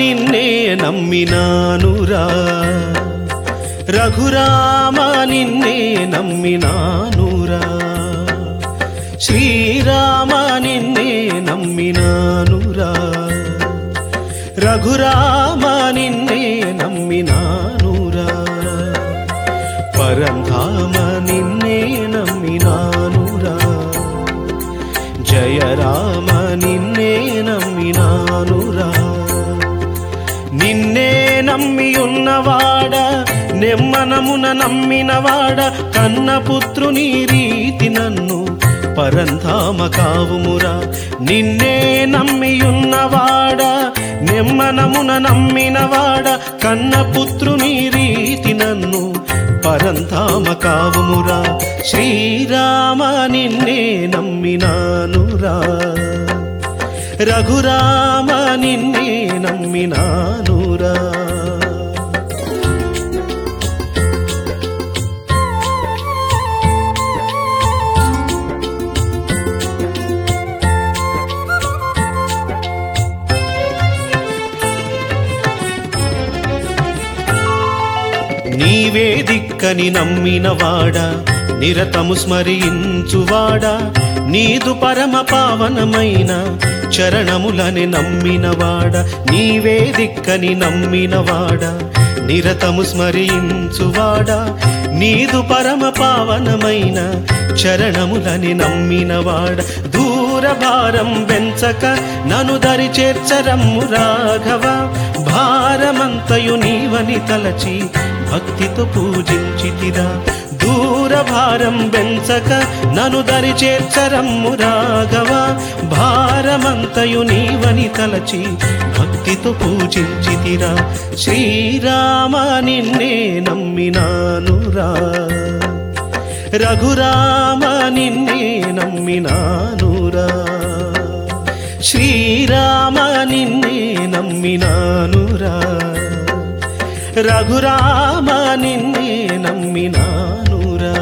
నిన్నే నమ్మినానురా, రఘురామ నిన్నే నమ్మినానురా, శ్రీరామ నిన్నే నమ్మినానురా, రఘురామ నిన్నే నమ్మినానురా, పరంధామ నిన్నే నమ్మినానురా, జయ రామ నిన్నే నమ్మినానురా. నిన్నే నమ్మియున్నవాడ, నెమ్మనమున నమ్మినవాడ, కన్నపుత్రుని రీతి నన్ను పరంధామ కావుమురా. నిన్నే నమ్మియున్నవాడ, నెమ్మనమున నమ్మినవాడ, కన్నపుత్రుని రీతి నన్ను పరంధామ కావుమురా. శ్రీరామ నిన్నే నమ్మినానురా, రఘురామ నిన్నే నమ్మినానురా. నీవే దిక్కని నమ్మినవాడ, నిరతము స్మరించువాడ, నీదు పరమ పావనమైన చరణములని నమ్మినవాడ. నీవే దిక్కని నమ్మినవాడ, నిరతము స్మరించువాడ, నీదు పరమ పావనమైన చరణములని నమ్మినవాడ. దూరభారం వెంచక నను దరి చేర్చరమ్ము రాఘవ, భారమంతయు నీవని తలచి భక్తితో పూజించితిరా. దూరభారం వెంచక నను దరి చేర్చరమ్ము రాఘవ, భారమంతయు నీవని తలచి భక్తితో పూజించితిరా. శ్రీరామ నిన్నే నమ్మినానురా, రఘురామ నిన్నే నమ్మినానురా, శ్రీరామ నిన్నే నమ్మినానురా, రఘురామ నిన్నే నమ్మినానురా.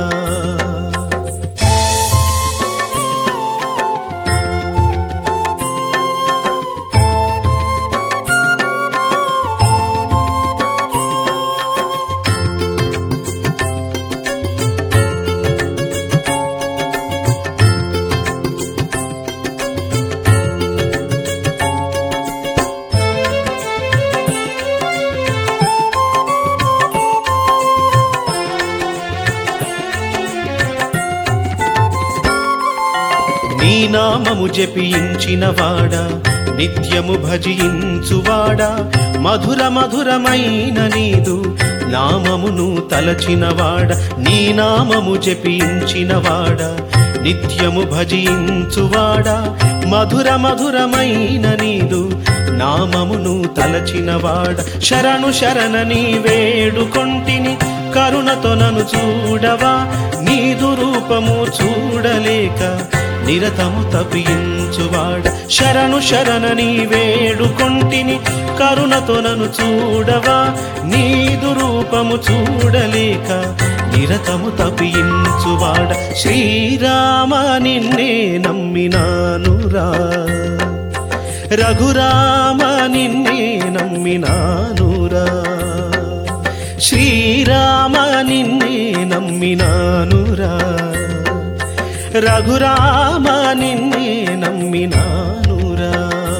నీ నామము జపించినవాడ, నిత్యము భజించువాడ, మధుర మధురమైన నీదు నామమును తలచినవాడ. నీ నామము జపించినవాడ, నిత్యము భజించువాడ, మధుర మధురమైన నీదు నామమును తలచినవాడ. శరణు శరణని వేడుకొంటిని, కరుణతో నన్ను చూడవా, నీదు రూపము చూడలేక నిరతము తపించువాడ. శరణు శరణని వేడుకొంటిని, కరుణతో నన్ను చూడవా, నీదు రూపము చూడలేక నిరతము తపించువాడ. శ్రీరామ నిన్నే నమ్మినానురా, రఘురామ నిన్నే నమ్మినానురా, శ్రీరామ నిన్నే నమ్మినానురా, రఘురామ నిన్నే నమ్మినానురా.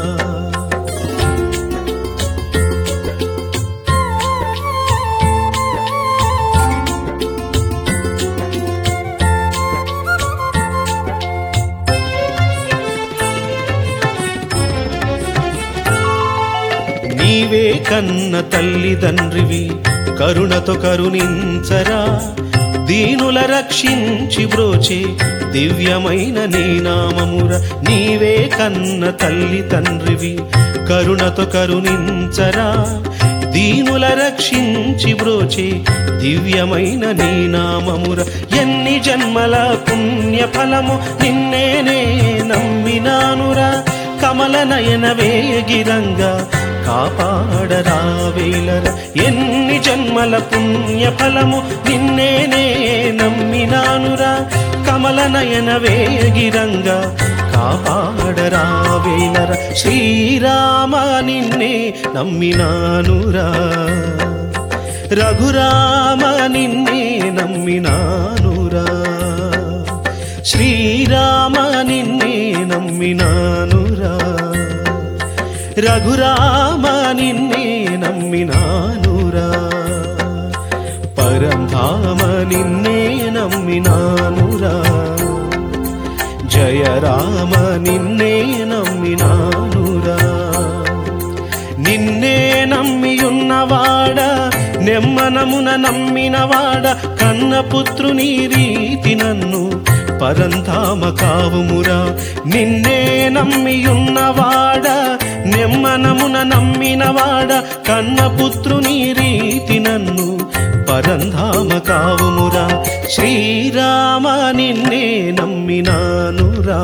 నీవే కన్న తల్లిదండ్రివి, కరుణతో కరుణించరా, దీనుల రక్షించి బ్రోచే దివ్యమైన నీ నామమురా. నీవే కన్న తల్లి తండ్రివి, కరుణతో కరుణించరా, దీనుల రక్షించి బ్రోచే దివ్యమైన నీ నామమురా. ఎన్ని జన్మల పుణ్య ఫలము నిన్నేనే నమ్మినానురా, కమల నయన వేగిరంగా కాపాడరావేలరా. ఎన్ని జన్మల పుణ్య ఫలము నిన్నేనే నమ్మినానురా, కమల నయన వేగిరంగా కాపాడరావేలర శ్రీరామ నిన్నే నమ్మినానురా రఘురామ నిన్నే నమ్మినానురా శ్రీరామ నిన్నే నమ్మినానురా రఘురామ నిన్నే నమ్మినానురా పరంధామ నిన్నే నమ్మినానురా జయ రామ నిన్నే నమ్మినానురా నిన్నే నమ్మియున్నవాడ నెమ్మనమున నమ్మినవాడ కన్నపుత్రుని రీతి నన్ను పరంధామ కావుమురా నిన్నే నమ్మియున్నవాడ నెమ్మనమున నమ్మినవాడ కన్నపుత్రుని రీతి నన్ను పరంధామ కావుమురా శ్రీరామ నిన్నే నమ్మినానురా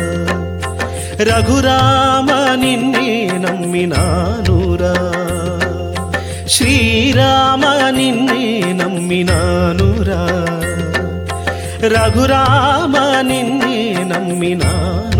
రఘురామ నిన్నే నమ్మినానురా శ్రీరామ నిన్నే నమ్మినానురా రఘురామ నిన్నే నమ్మినానురా